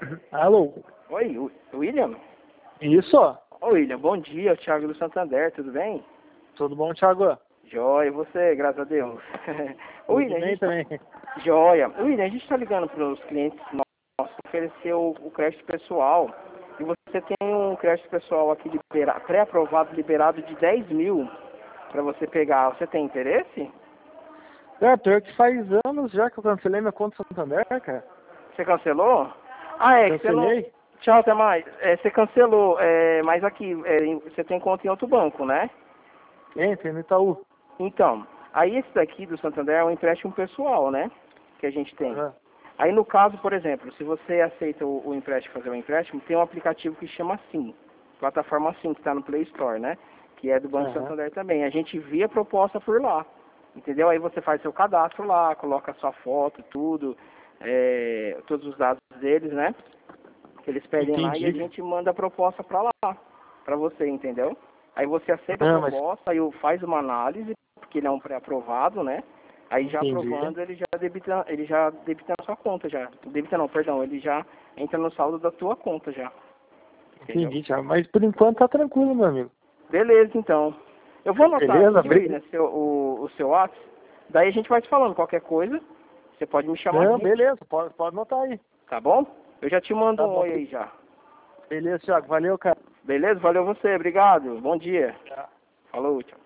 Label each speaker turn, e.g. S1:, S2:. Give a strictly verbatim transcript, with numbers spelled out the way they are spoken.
S1: Alô?
S2: Oi, Wi- William?
S1: Isso?
S2: Oi, William, bom dia, o Thiago do Santander, tudo bem?
S1: Tudo bom, Thiago?
S2: Joia, e você, graças a Deus. Ô,
S1: Tudo
S2: William, a
S1: bem
S2: gente tá...
S1: também.
S2: Joia. William, a gente está ligando para os clientes nossos oferecer o, o crédito pessoal. E você tem um crédito pessoal aqui libera... pré-aprovado, liberado de dez mil para você pegar. Você tem interesse?
S1: É, pior que faz anos já que eu cancelei minha conta do Santander, cara.
S2: Você cancelou? Ah, é, que você não...
S1: Cancelei?
S2: Tchau, até mais. É, você cancelou, é, mas aqui, é, em- você tem conta em outro banco, né?
S1: Entre no Itaú.
S2: Então, aí esse daqui do Santander é um empréstimo pessoal, né? Que a gente tem.
S1: Aham.
S2: Aí no caso, por exemplo, se você aceita o, o empréstimo, fazer o empréstimo, tem um aplicativo que chama Sim. Plataforma Sim, que está no Play Store, né? Que é do Banco
S1: Aham.
S2: Santander também. A gente via a proposta por lá. Entendeu? Aí você faz seu cadastro lá, coloca a sua foto, tudo, é, todos os dados deles, né? Que eles pedem lá e a
S1: Entendi.
S2: gente manda a proposta para lá, para você, entendeu? Aí você aceita a
S1: Não, mas
S2: proposta, aí faz uma análise, porque ele é um pré-aprovado, né? Aí já
S1: entendi.
S2: aprovando, ele já debita, ele já debita na sua conta já. Debita não, perdão, ele já entra no saldo da tua conta já. Entendeu?
S1: Entendi, Thiago. Mas por enquanto tá tranquilo, meu amigo.
S2: Beleza, então. Eu vou anotar
S1: Beleza?
S2: aqui,
S1: Bri-
S2: William, seu, o, o seu WhatsApp. Daí a gente vai te falando qualquer coisa. Você pode me chamar
S1: Não,
S2: aqui,
S1: beleza. Pode, pode anotar aí.
S2: tá bom? Eu já te mando
S1: Tá
S2: um
S1: bom.
S2: oi aí já.
S1: Beleza, Thiago. Valeu, cara.
S2: Beleza? Valeu você, obrigado. Bom dia.
S1: Tchau.
S2: Falou, tchau.